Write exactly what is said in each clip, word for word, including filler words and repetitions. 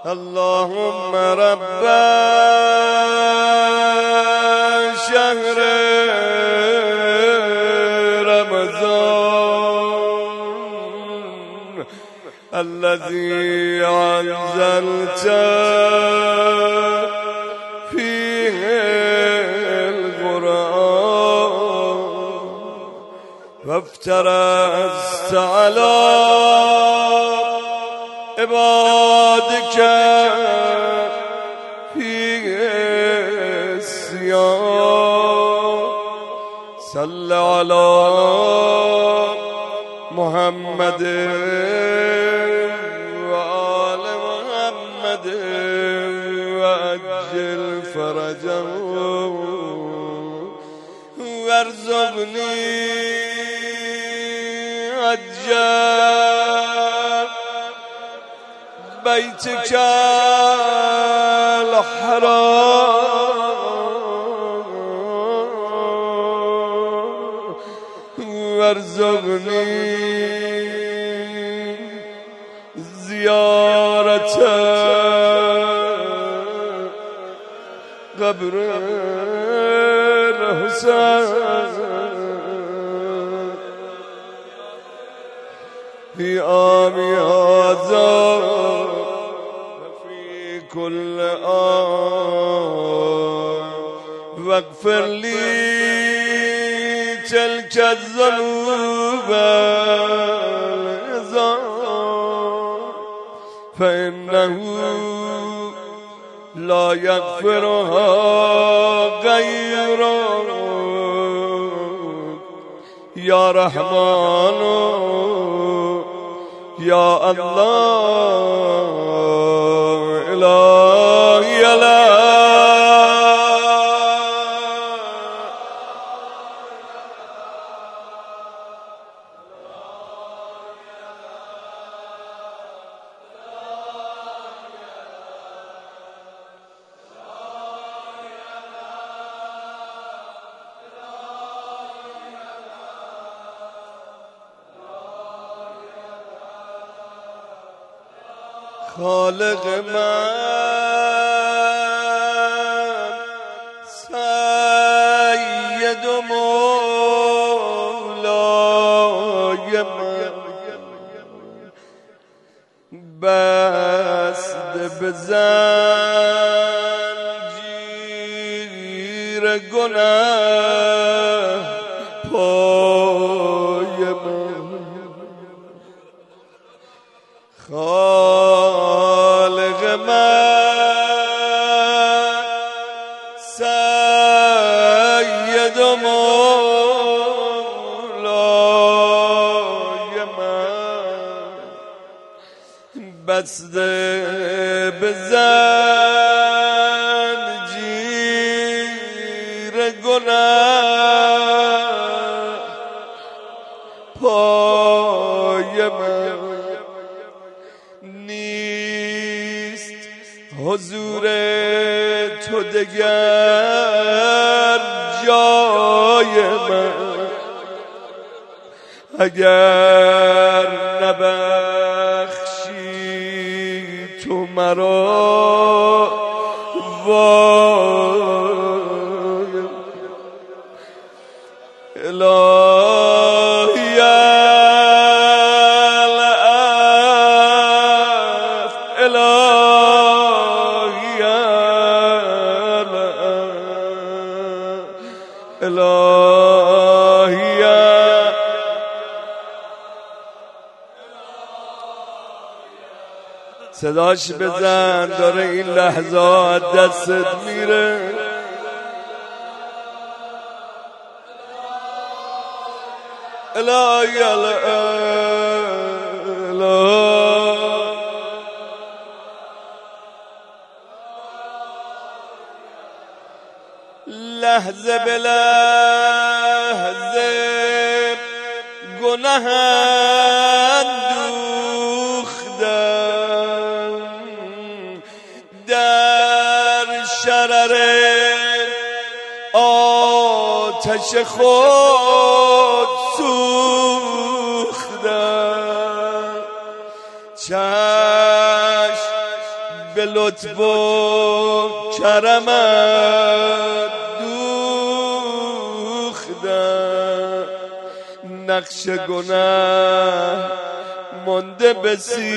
اللهم رب شهر رمضان الذي أنزلت فيه القرآن وافترضت على عبادك فيه الصيام صل على محمد وآل محمد وأجل فرجه وارزقني أجل بيتك الحرام وارزقني زيارة قبر الحسين في عام هذا كل آن واغفر لي تلك الذنوب فإنه لا يغفرها غيرك يا رحمن يا الله إلهي لا خالق من سید مولای من بست بزنجیر گناه پای من خالق من سید مولای من بسته به زنجیر گناه پای من نیست حضور تو دگر جای من اگر نبخشی تو مرا وای الهی العفو الهی الهی صداش بزن داره این لحظات دستت میره الهی الهی لحظه به لحظه گناه اندوختم در شرر آتش خود سوختم چشم به لطف و کرمت دوختم، نقش گناه مانده به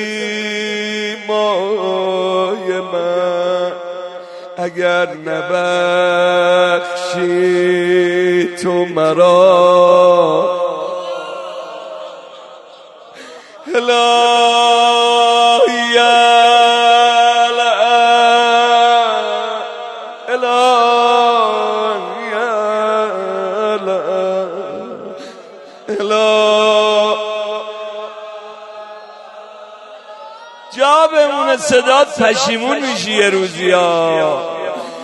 سیمای من، اگر نبخشی تو مرا الهی جا بمونه صدات پشیمون میشی یه روزی ها.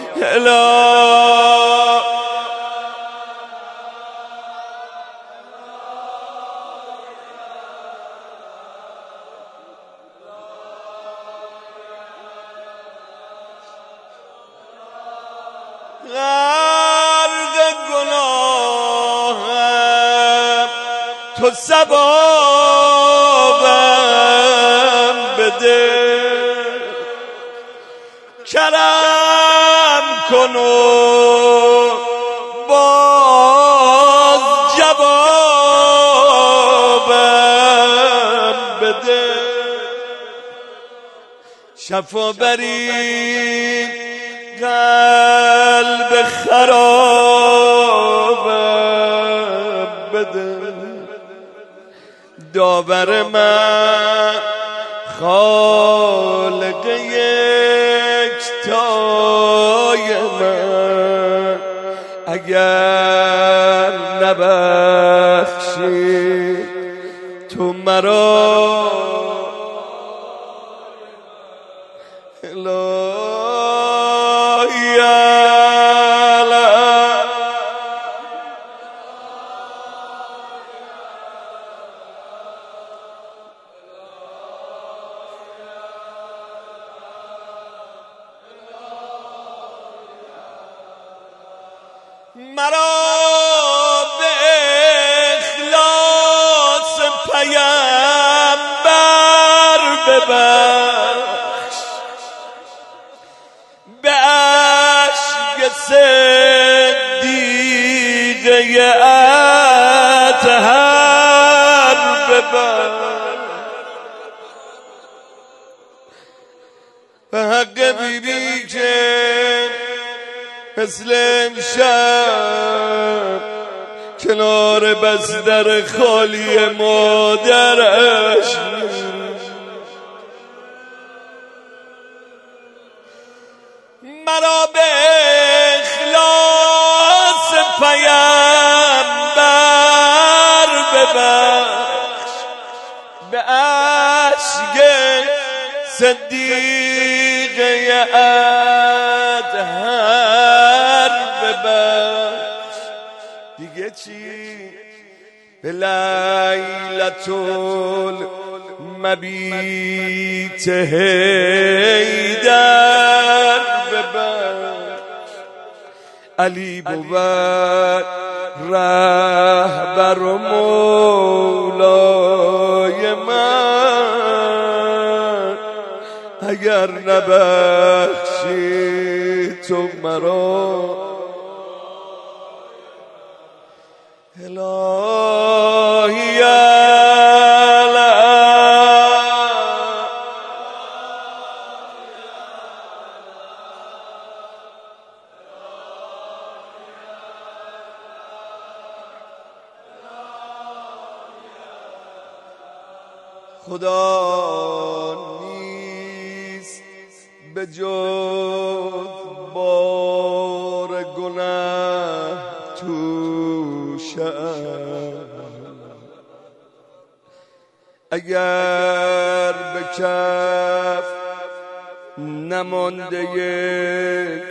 غرق گناهم تو ثوابم بده، کرم کن و باز جوابم بده، شفا بری قلب خرابم بده، داور من خالق یکتای من، اگر نبخشی تو مرا مرا به اخلاص پیامبر ببخش، به عشق صدیقه اطهر ببخش، به حق بیبی که مثل امشب کنار بستر خالی مادرش مرا به اخلاص پیامبر ببخش، به عشق صدیقه اطهر ببخش. دیگه چی؟ به لیلة المبیت حیدر ببخش، علی بود رهبر و مولای من، اگر نبخشی تو مرا الهی خدا نیست به جز بار گناه توشم، اگر به کف نمانده یک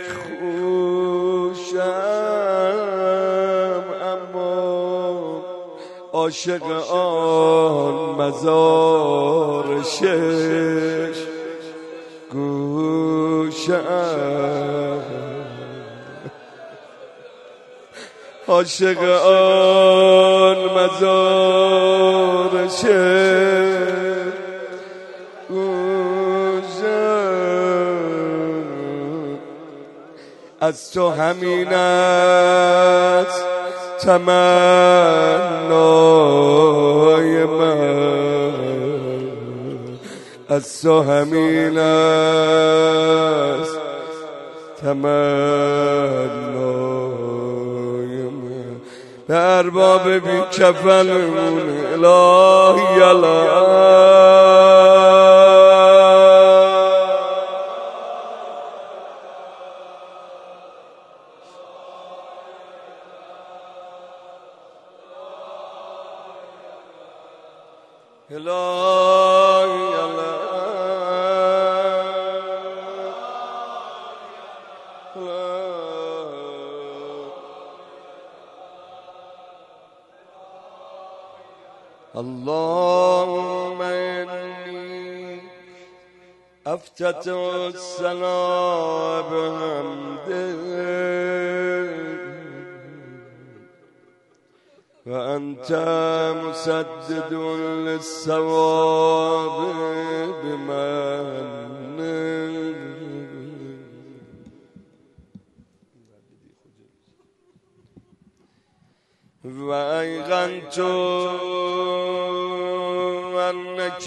خوشم، اما عاشق آن مزار شش گوشم، عاشق آن مزار شش گوشم. از تو همین است تمنای من، از تو همین است تمنای من. به ارباب بی کفنمون الهی الهی اللهم إني أفتتح الثناء بحمدك وأنت مسدد للثواب بمنك وأيقنت أنك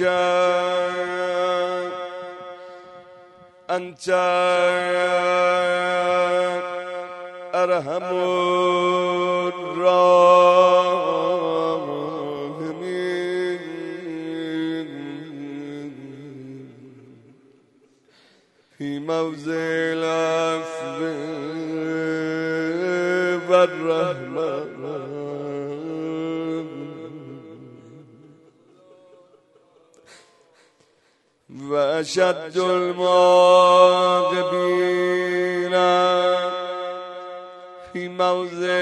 أنت أرحم الراحمين في موضع العفو والرحمة وأشد المعاقبين في موضع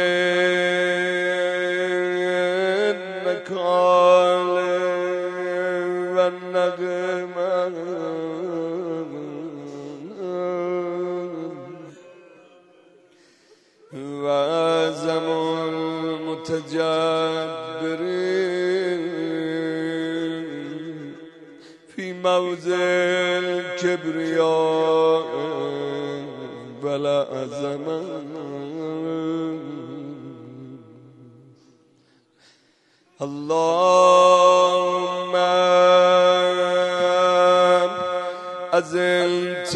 النكال والنقمة وأعظم المتجبرين في موضع الكبرياء والعظمة اللهم أزلت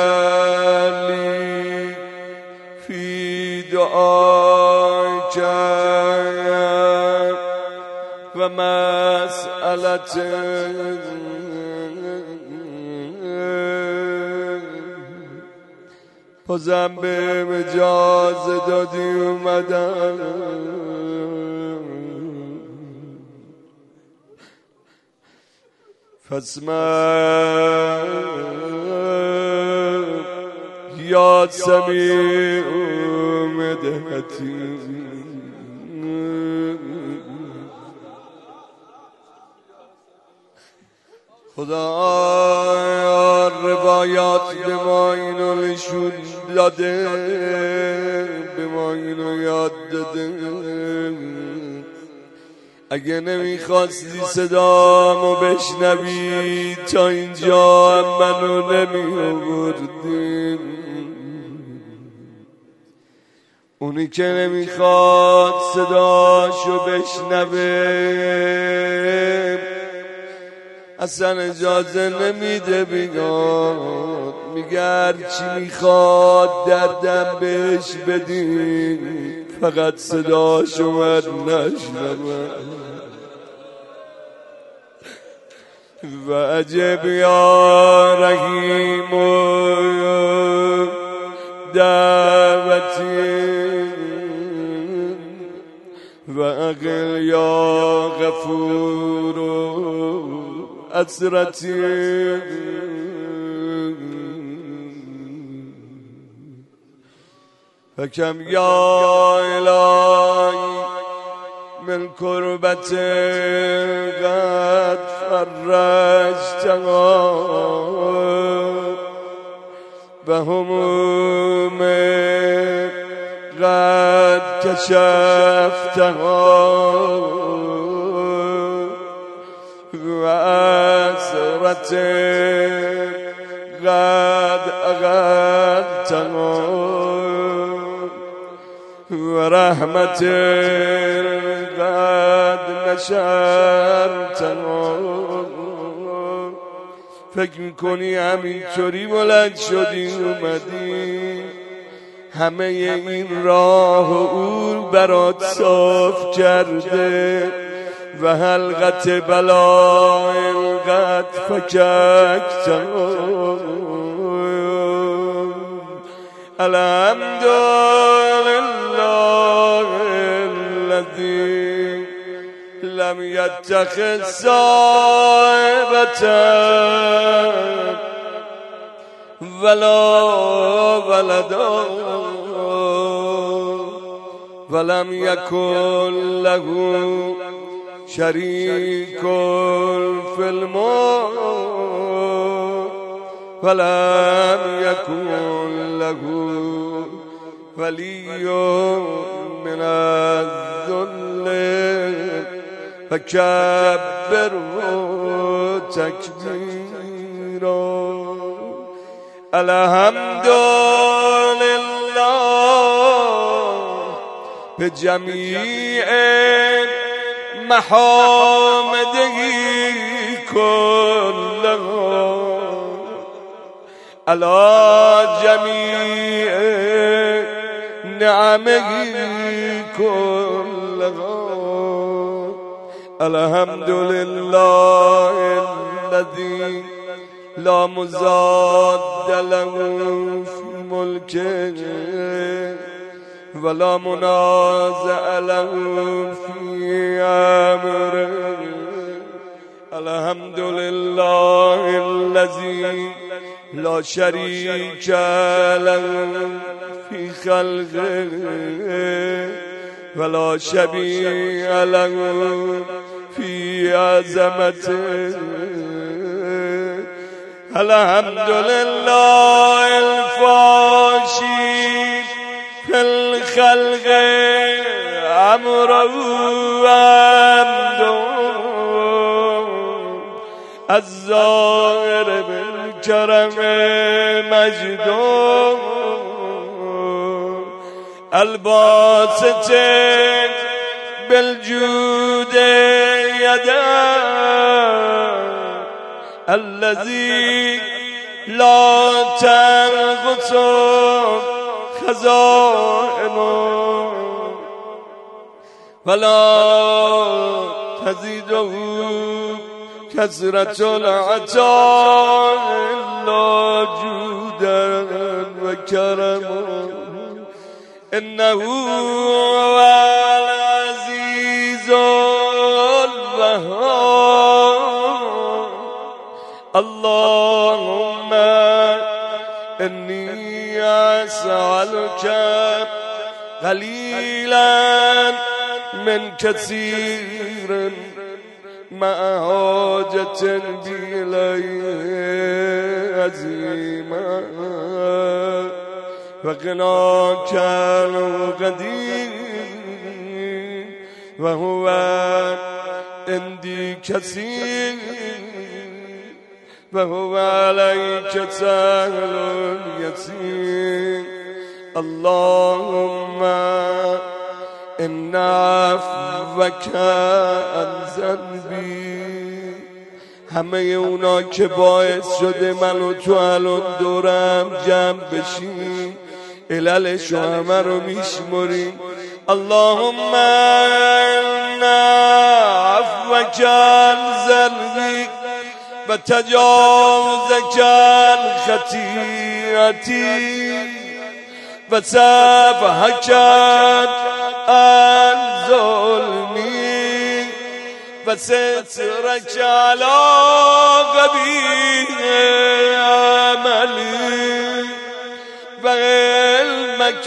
لي في دعائك ومسألتك بازم به مجاز دادی اومدم فاسمع یا سمیع مدحتی خدا روایات به ما اینو نشون داده، به ما اینو یاد داده. اگه نمیخواستی صدامو بشنوی تا اینجا هم منو نمی آوردی. اونی که نمیخواد صداشو بشنوه اصلا اجازه نمیده بیاد، میگه هرچی میخواد دردم بهش بدی فقط صداشو من نشنوه. و عجب یا رحیم و دعوتی و اقل یا غفور و اسرتی فکم یا الهی من کربت قد فرجتها و هموم قد کشفتها و اسرت قد اغدتها رحمت قد نشرت فکر میکنی همینطوری بلند شدی اومدی همه این راه و عور برات صاف کرده و حلقت بلا قد فککت الحمد لله الذي لم يتخذ صاحبة ولا ولدا ولم يكن له شريك في الملك ولم يكن له ولي من الذل فكبره تكبيرا الحمد لله بجميع محامده كلها على جميع نعمه كلها الحمد لله الذي لا مزاد له في ملكه ولا منازع له في أمره الحمد لله الذي لا شريك له في خلقه ولا شبيه له في عظمته الحمد لله الفاشي في الخلق أمره وحمده الظاهر بالكرم مجده الباسط بالجود يده الذي لا تنقص خزائنه ولا تزيده كثرة العطاء إلا جودا وكرما إنه هو العزيز الوهاب اللهم إني أسألك قليلا من كثير مع حاجة بإليه عظيما وغناك القدير وهو عندي كثير وهو عليك سهل يسير اللهم إن عفوك عن ذنبی همه اونا که باعث شده من و تو الان دورم جمع بشیم عللشو همه رو میشمریم اللهم إن عفوك عن ذنبی و تجاوزك عن خطیئتی و سفحك عن ظلمي و سترك على قبیح عملی و علمك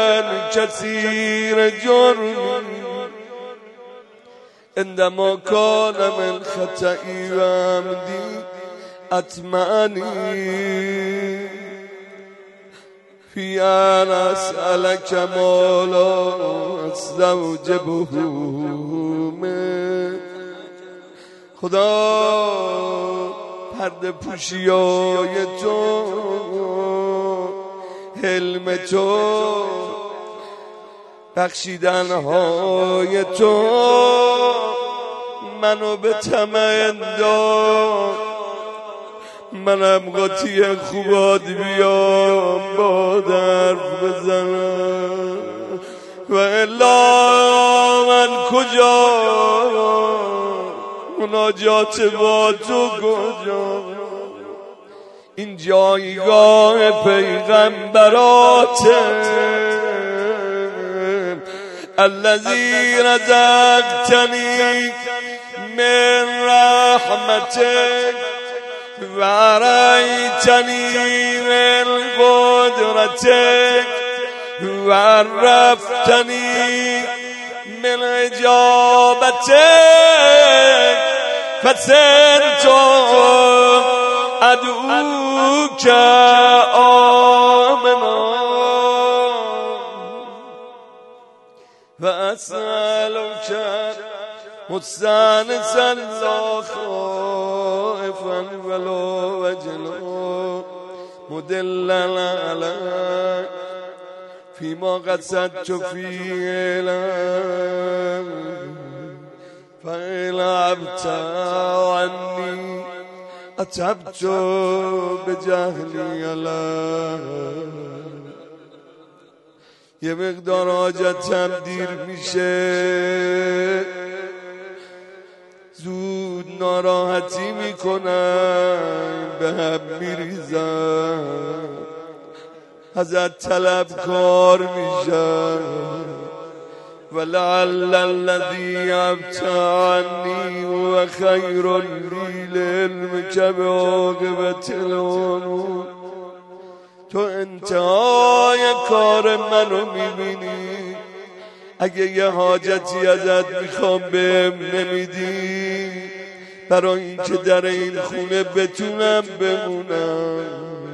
كثير جرمي عندما كان من خطئي وعمدي أطمعني في أن أسألك ما لا أستوجبه من خدا پرده پوشیای تو حلم تو بخشیدن های تو منو به طمع انداخت، منم قاطی خوبات بیام با درف بزنم و الا من کجا، مناجات با تو کجا، این جایگاه پیغمبراته الذی رزقتنی من رحمتک و رأیتنی من قدرتک و عرفتنی من اجابتک فصرت ادعوک آمنا و اسألک مستانسا لا خائفا ولا وجلا مدللا علیک فيما قصدت فيه لك فإن عبت عني أتبت بجهلي لك. یه مقدار حاجتم دیر میشه، زود ناراحتی میکنم، به هم میریزم، ازت طلبکار میشم. ولعل الذی ابت عنی و خیر لی لعلمک بعاقبة الامور. تو انتهای کار منو میبینی، اگه یه حاجتی ازت میخوام بهم نمیدی برای اینکه در این خونه بتونم بمونم.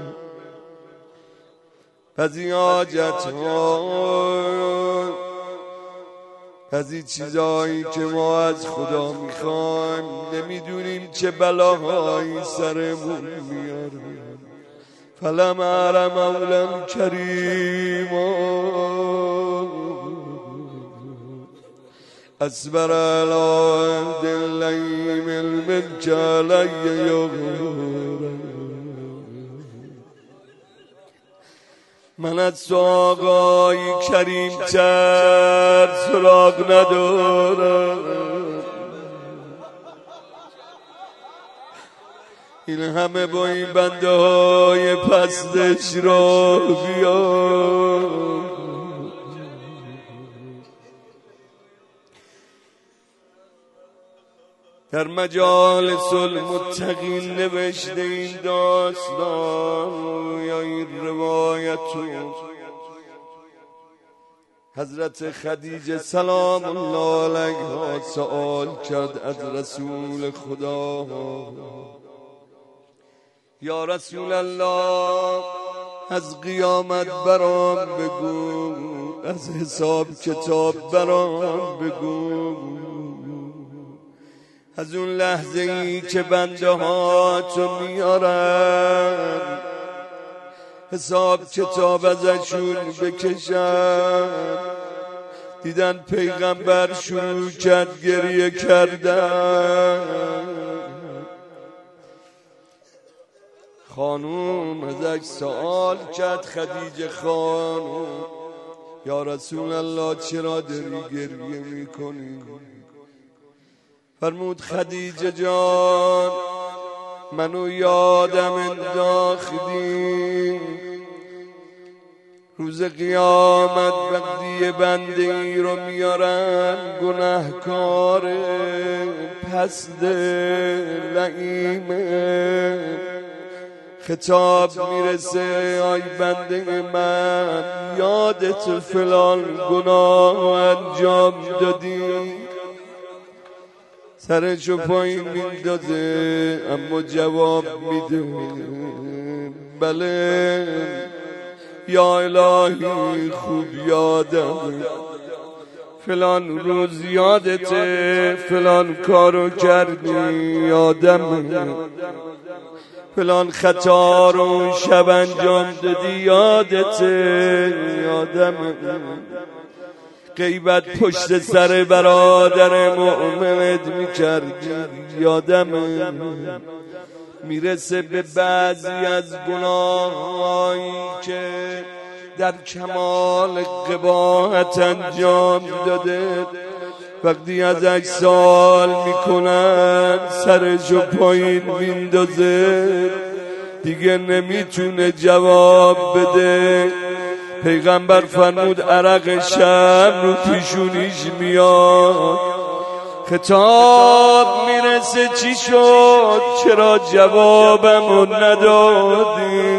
پس این حاجت ها، پس این چیزایی که ما از خدا میخوایم نمیدونیم چه بلاهایی سرمون میاره. فلم ار مولا کریما اصبر علی عهد اللیم الملک علی یغورا. من از تو آقای کریم تر سراغ ندارم. این همه با این بنده های پستش را بیار. در مجالس المتقین نوشته این داستان یا این روایتو، حضرت خدیجه سلام الله علیها سوال کرد از رسول خدا، یا رسول الله از قیامت برام بگو، از حساب کتاب برام بگو، از اون لحظه ای که بنده ها تو میارن حساب کتاب ازشون بکشن. دیدن پیغمبر شروع کرد گریه کردن. خانوم ازش سوال کرد، خدیجه خانوم یا رسول الله چرا داری گریه میکنی؟ فرمود خدیجه جان منو یادم انداختی روز قیامت وقتی بنده ای رو میارن گناهکار پست لعیمه، خطاب میرسه آی بنده من یادت فلان گناه انجام دادی؟ سرشو پایین میندازه اما جواب میده بله یا الهی خوب یادم، فلان روز یادته فلان کارو کردی یادم، فلان خطا رو شب انجام دادی یادته یادم. غیبت پشت سر برادر مؤمنت میکردی. یادمه میرسه به بعضی از گناهایی که در کمال قباحت انجام داده، وقتی ازش سوال میکنن سرشو پایین میندازه، دیگه نمیتونه جواب بده. پیغمبر فرمود عرق شب رو پیشونیش میاد. خطاب میرسه چی شد؟ چرا جوابمو ندادی؟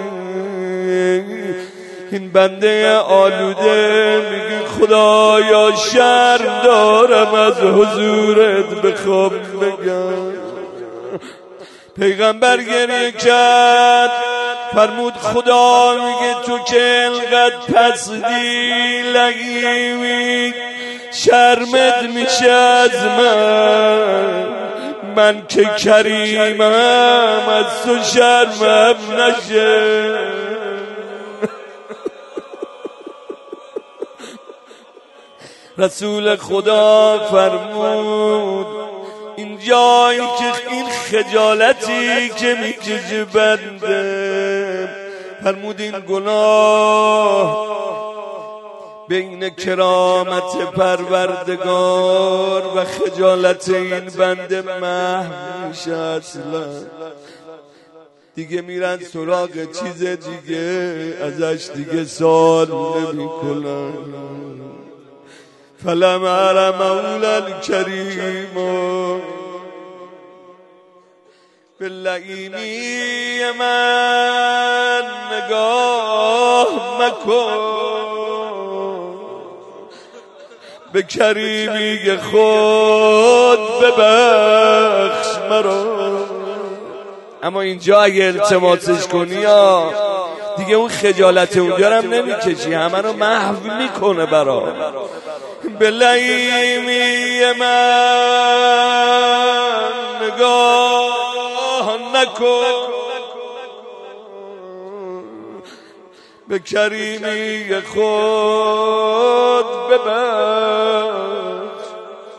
این بنده آلوده میگه خدایا شرم دارم از حضورت بخوام بگم. پیغمبر گریه کرد، فرمود خدا میگه تو که انقدر پسدی لگیمی شرمت میشه از من، من که کریمم از تو شرمم نشه. رسول خدا فرمود این جایی که این خجالتی که میکشه بنده، فرمود این گناه بین کرامت پروردگار و خجالت این بنده محو میشه. اصلا دیگه میرن سراغ چیز دیگه، ازش دیگه سوال نمی کنن. فلم ار مولا کریم به لئیمی من نگاه مکن، به کریمی خود ببخش مرا. اما اینجا اگه التماسش کنی یا دیگه اون خجالت اونجا هم نمیکشی، همه رو محو میکنه برا. به لئیمی من نگاه نکن، به کریمی خود ببخش.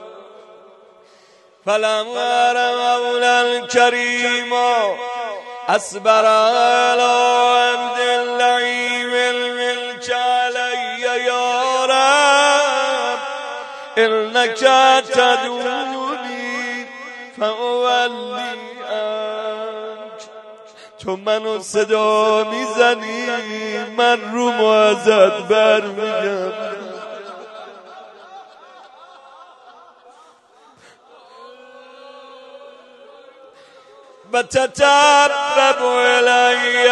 فلم ار مولا کریم اصبر علی عبد اللعیم الملک علی یا رب، انک تدعونی فاولی عنک. تو منو صدا میزنی من رومو ازت برمیگم. و تتبب الی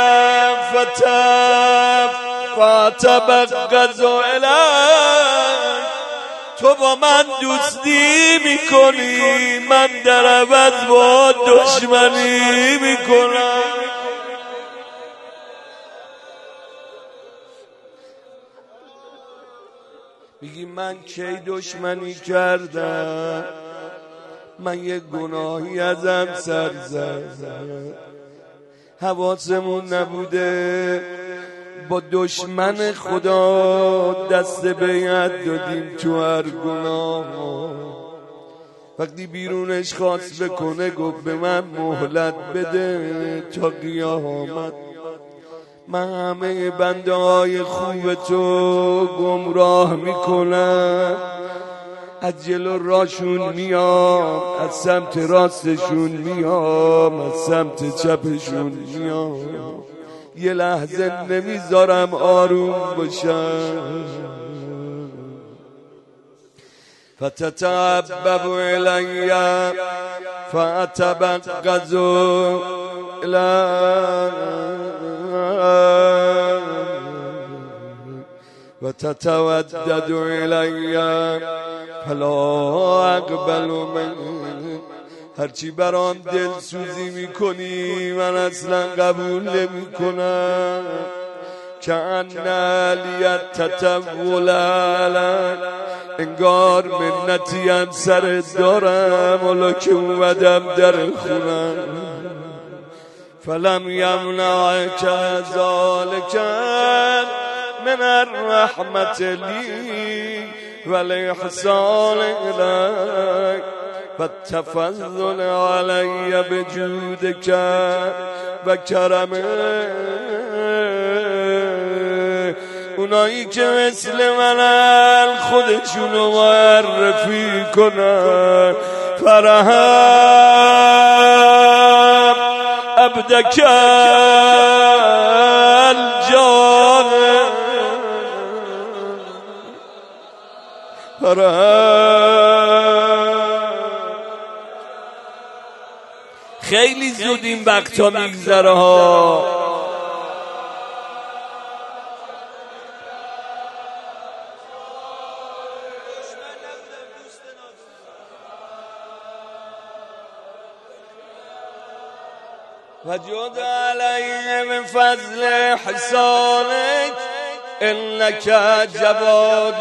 فتب فتبغض الی. تو با من دوستی میکنی، من در عوض با دشمنی میکنم. میگی من کی دشمنی کردم؟ من یک گناهی ازم سر زد، حواسمون نبوده، با دشمن خدا دست بیعت دادیم تو هر گناه. وقتی بیرونش خواست بکنه گفت به من مهلت بده تا قیامت. من همه بنده های خوب تو گمراه میکنم، از جلو راشون میام، از سمت راستشون میام، از سمت چپشون میام، یه لحظه نمیذارم آروم باشم. فتتعبب الی فاتبغض الی و تتودد الی فلا اقبل من. هرچی برام دل سوزی میکنی من اصلا قبول نمی کنم. که انالیت تتول علی، انگار منتی هم سرت دارم حالا که اومدم در خونم. فلم یمنعک ذلک من الرحمت لی، والإحسان إليك والتفضل علي بجودك وكرمك. اونایی که مثل منن خودشونو معرفی کنن فرحم عبدک الجان فرحم. خیلی زود این وقتا میگذره ها. وجود علي من فضل حسانك إنك جواد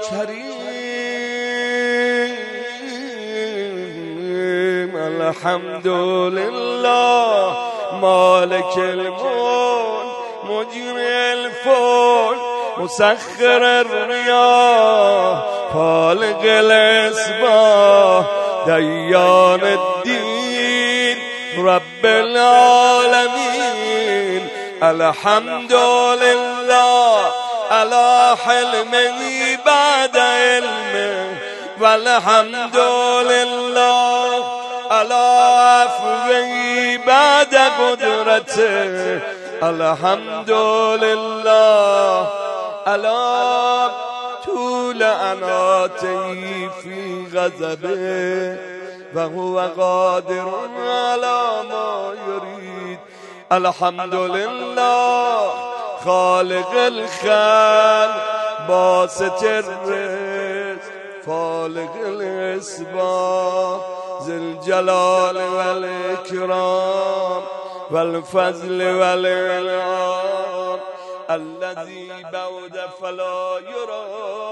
كريم. الحمد لله مالك الملك مجري الفلك مسخر الرياح خالق الإصباح ديان الدين رب العالمين. الحمد لله على حلمه بعد علمه والحمد لله على عفوه بعد قدرته. الحمد لله على طول عناته في غضبه وهو قادر على ما يريد. الحمد لله خالق الخلق باسط الرزق فالق الإصباح ذي الجلال والإكرام والفضل والإنعام الذي بعد فلا يرى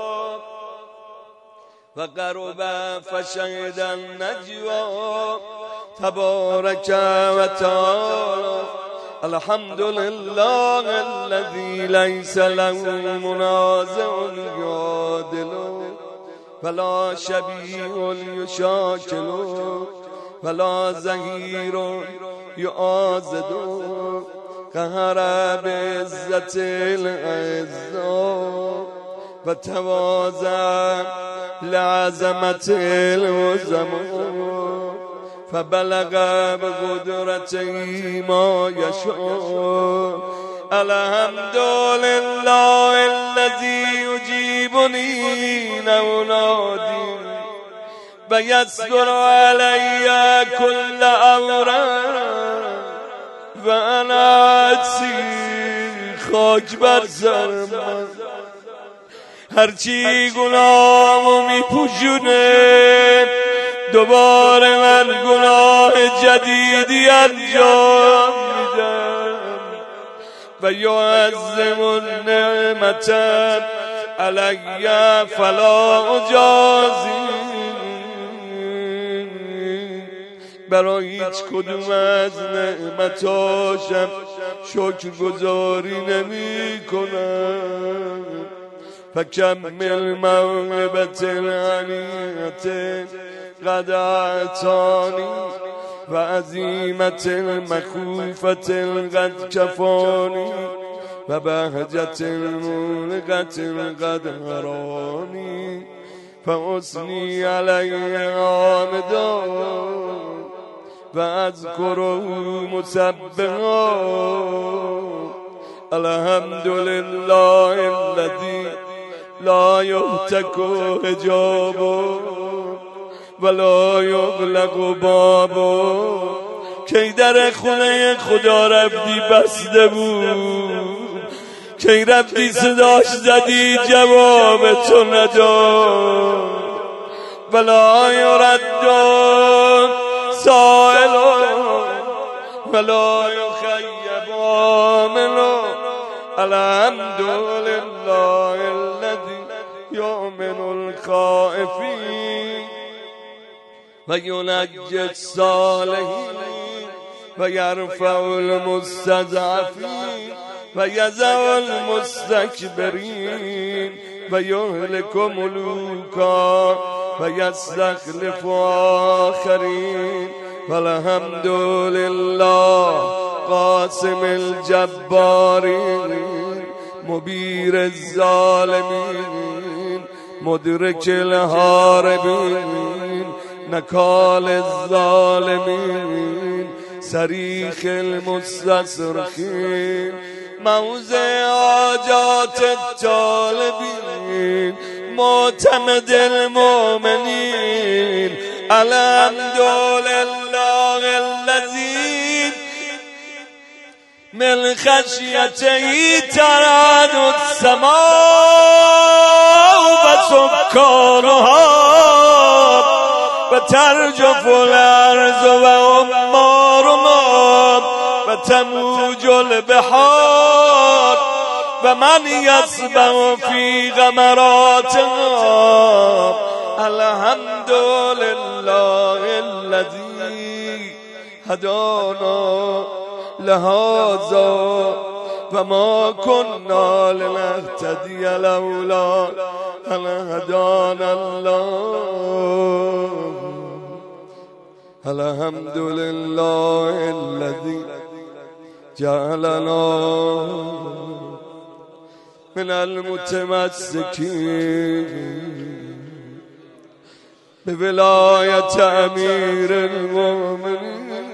وقرب فشهد النجوى تبارك وتعالى. الحمد لله الذي ليس له منازع يعادله ولا شبيه يشاكله ولا زهير يعاضده. قهر بعزة العزة وتواضع لعظمة العظماء فبلغ بقدرته ما يشاء. الحمد لله الذي يجيبني نونادي ويسر علي كل أمر وأنا أجزي خاک بر سر من. هرچی گناهمو میپوشونه دوباره من گناه جدیدی انجام میدم و یعظم النعمت علی فلا اجازی. برای هیچ کدوم از نعمتاشم شکر گذاری نمی کنم. فکمل موهبت العنیت قد اعطانی و عظیمت المخوفت قد کفانی و بهجت الملقت قد هرانی فاثنی علیه عامدا و اذکره مسبحا. الحمد لله الذي لا يهتك حجابه ولا یغلق بابه. کی در خونه خدا رفتی بسته بود، کی رفتی صداش زدی جواب تو نداد. ولا یرد سائل ولا یخیب عامل. الحمد لله الذي يؤمن الخائفين وينجي الصالحين ويرفع المستضعفين ويذل المستكبرين. و یهلک ملوکا و یستخلف آخرین والحمد لله قاسم الجبارین مبیر الظالمین مدرک الهاربین نکال الظالمین صریخ المستصرخین موضع حاجات الطالبین معتمد المؤمنین الحمد لله الذی من خشیته ترعد السماء و سکانها و ترجف الارض و عمارها و تموج البحار و من یسبح فی غمراتها الحمد لله الذی هدانا لهذا و ما كنا لنهتدی لولا ان هدانا الله الحمد لله الذي جعلنا من المتمسكين بولایت امیر المؤمنین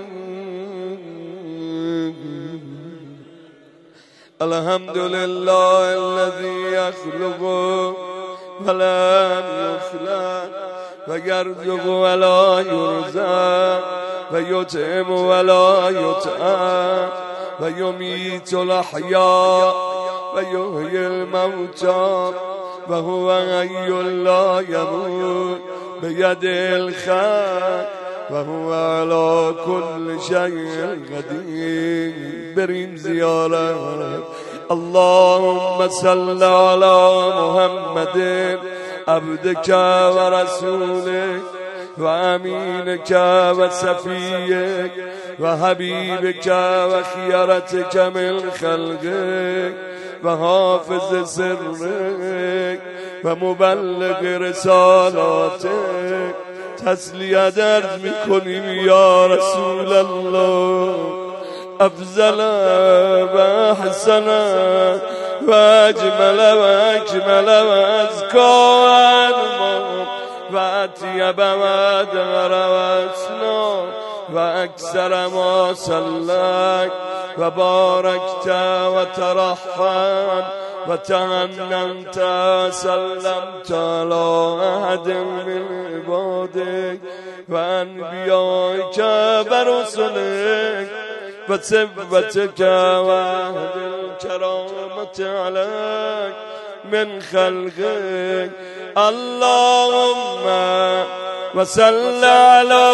الحمد لله الذي يخلق ولم يخلق ويرزق ولا يرزق ويطعم ولا يطعم ويميت الأحياء ويحيي الموتى وهو حي لا يموت بيده الخير وهو على كل شيء قدير. بریم زیارت. اللهم صل على محمد عبدك ورسولك وأمينك وصفيك وحبيبك وخيرتك من خلقك وحافظ سرك ومبلغ رسالاتك. تسلیه درد میکنیم یا رسول الله، افضل و احسن و اجمل و اکمل و ازکا و اطیب و ادهر و اسنا و اکثر ما صلک و بارکت و ترحم و تهنمت سلمت على احد من عبادك و انبیائك و رسلك و ثبتك و اهل الكرامة عليك من خلقك. اللهم وصل على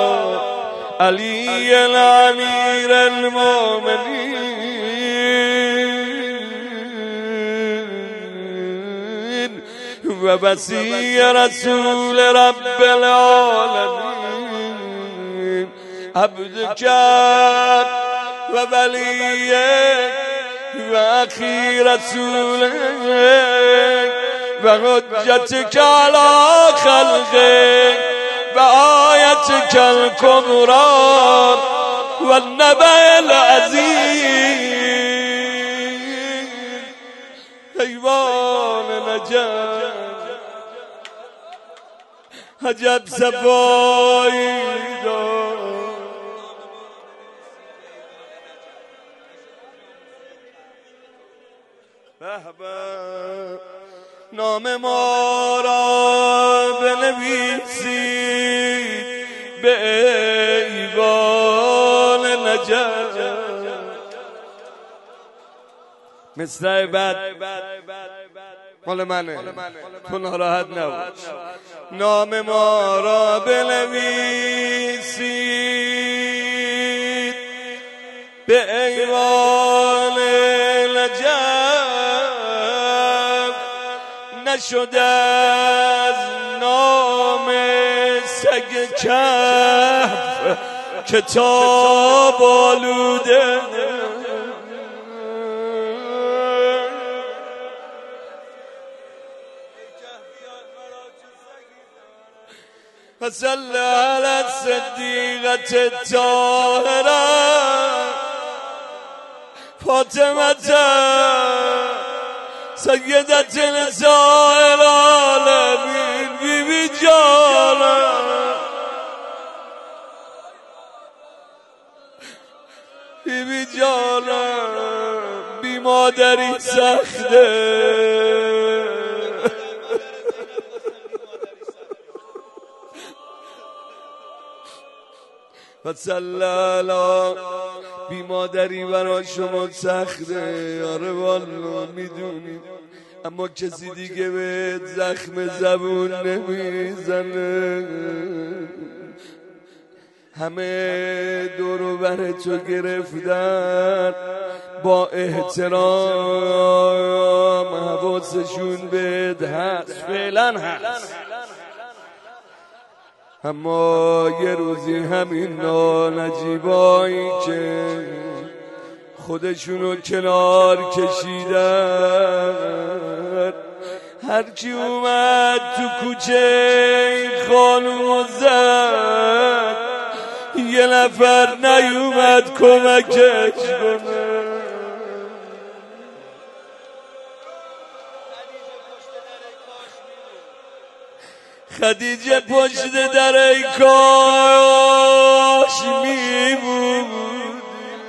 علي الامير المؤمنين ووصي رسول رب العالمين عبدك ووليك وأخي رسولك وحجتك على خلقك وآيتك الكبرى والنبأ العظيم. حیوان نجات عجب صفایی دار. نام ما را بنویسید به ایوان نجات. مصرع بعد مال منه، تو ناراحت نباش. نام ما را بنویسید به ایوان نجات. نشده از نام سگ کهف کتاب آلوده. فصل على الصديقة الطاهرة فاطمة سيدة نساء العالمين بی جانم بی جانم بی مادری سخته فصلا بی مادری برای شما سخته. آره والا میدونی، اما کسی دیگه به زخم زبون نمیزنه. همه دورو بر تو گرفتن با احترام، حواسشون بهت هست، فعلا هست، اما یه روزی همین نانجیبایی که خودشونو کنار کشیدن، هرکی اومد تو کوچه خانوم زد، یه نفر نیومد کمکش کنه. خدیجه پشت در ای کاش می بود،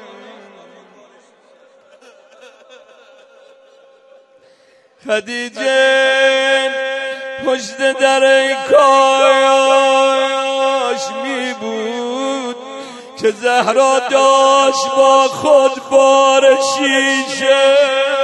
خدیجه پشت در ای کاش می بود که زهرا داشت با خود بار شیشه.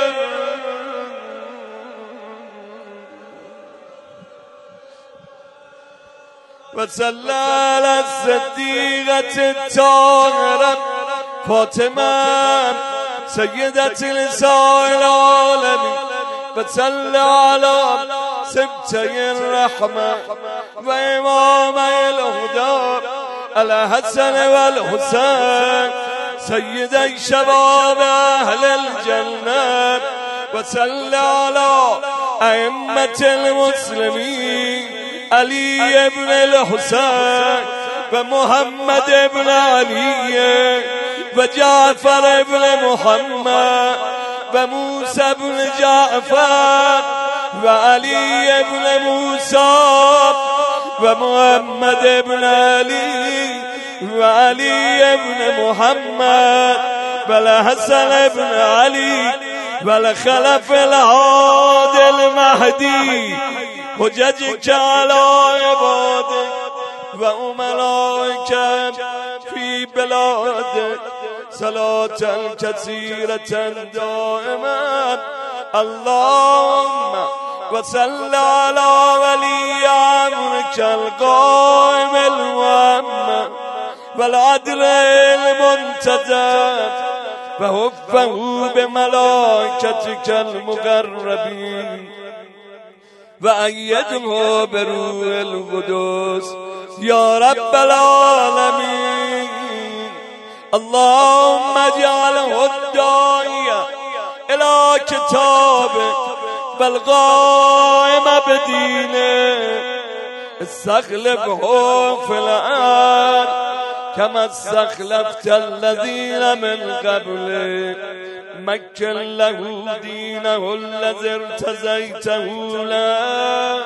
وصلى على الصديقة الطاهرة فاطمة سيدة نساء العالمين. وصلى على سبتي الرحمة وإمامي الهدى الحسن والحسين سيدي شباب أهل الجنة. وصلى على أئمة المسلمين علي بن الحسين ومحمد بن علي وجعفر بن محمد وموسى بن جعفر وعلي بن موسى ومحمد بن علي وعلي بن محمد والحسن بن علي والخلف الهادي المهدي حججك على عبادك وأملائك في بلادك صلاة كثيرة دائما. اللهم وصل على ولي أمرك القائم المؤمن والعدل المنتدب وحفه بملائكتك المقربين وأيده بروح القدس يا رب العالمين. اللهم اجعله الداعية إلى كتابك والقائم بدينك استخلفه في الأرض كما استخلفت الذين من قبله. مكن له دينه الذي ارتزيته له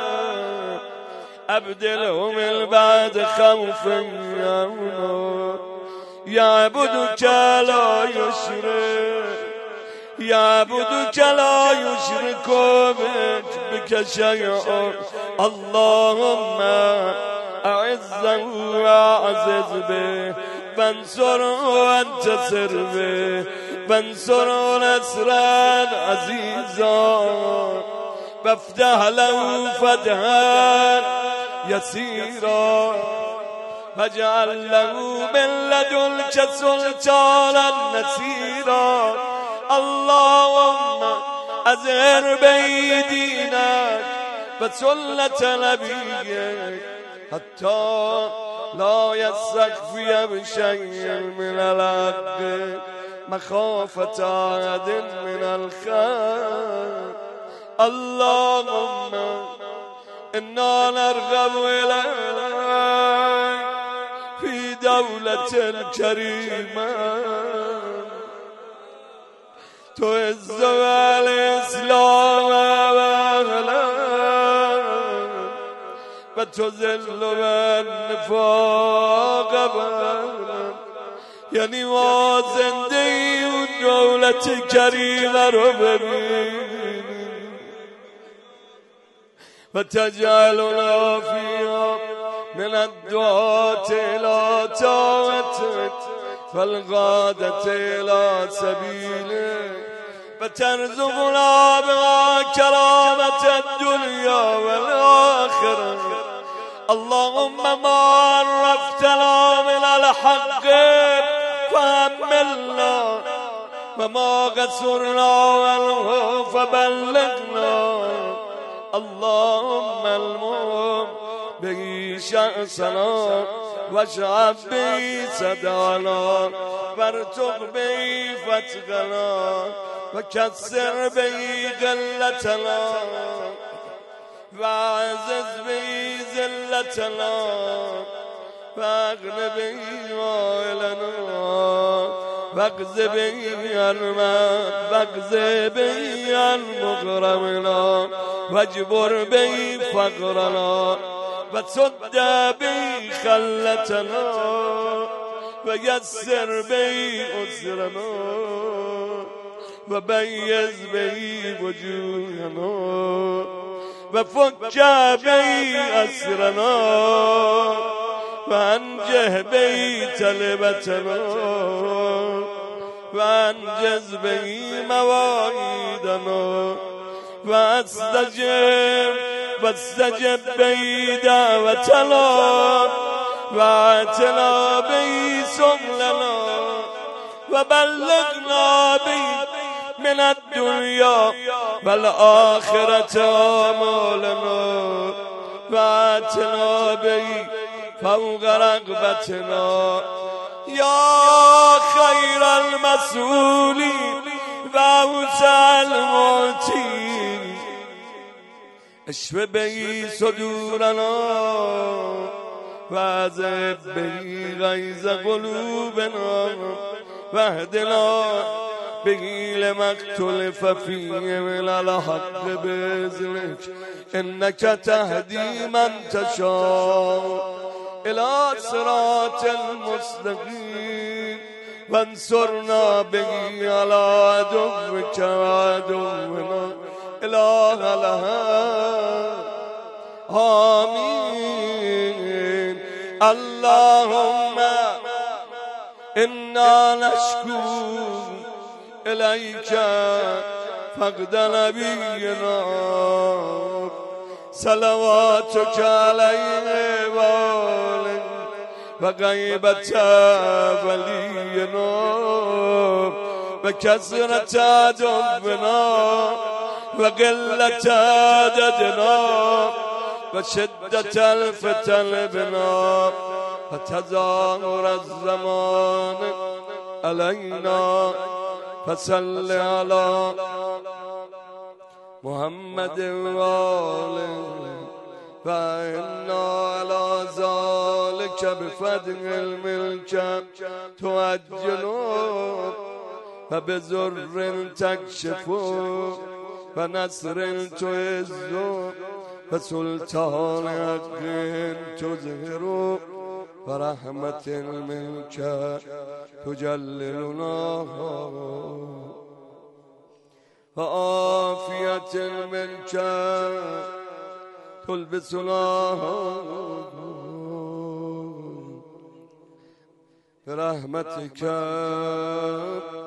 أبدله من بعد خوف يوم يعبدك لا يشرك يعبدك لا يشرك بك شيئا. اللهم أعزه وأعزز به وانصره وانتصر به وانصره نصرا عزيزا وافتح له فتحا يسيرا واجعل له من لدنك سلطانا نصيرا. اللهم أظهر به دينك وسنة نبيك حتى لا يستخفي بشيء من الحق مخافة أحد من الخير. اللهم إنا نرغب إليك دولت الكريمة تو عز الاسلام و تو ذل و نفاق یعنی ما زنده ای اون دولت کریمه رو ببینیم و تجعلنا فیها من الدعاة الى طاعتك والغادة الى سبیلك و ترزقنا بها کرامة الدنیا والآخرة اللهم ما عرفتنا من الحق فحملنا وما قصرنا عنه فبلغنا اللهم المهم به شأسنا واشعب به صدعنا وارتق به فتقنا وكسر به قلتنا وعزز به ذلتنا واغن به عائلنا واقض به المن واقض به المغرمنا واجبر به فقرنا وسد به خلتنا ويسر به أسرنا وبيز به وجوهنا وفك به أسرنا وانجه به طلبتنا وانجز به مواعيدنا واستجب واستجب به دعوتنا واعتنا به سبلنا وبلغنا به من الدنيا والآخرة آمالنا واعتنا به فوق رغبتنا يا خير المسؤولين وأوسع المعطين اشف به صدورنا وعذب به غيظ قلوبنا واهدنا به لما اختلف فيه من الحق بإذنك إنك تهدي من تشاء إلى صراط المستقيم وانصرنا به على عدوك وعدونا إله الهام آمين اللهم إنا نشكو إليك فقد نبينا صلواتك عليه وآله وغيبة ولينا وكثرة عدونا وقلة عددنا وشدة الفتن بنا وتظاهر الزمان علينا فصل على محمد وآله فإنا على ذلك بفضل الملك تعجل فبزر تكشف ونصر تعز فسلطان حق تظهر ورحمة منك تجللنا وعافية منك تلبسنا برحمتك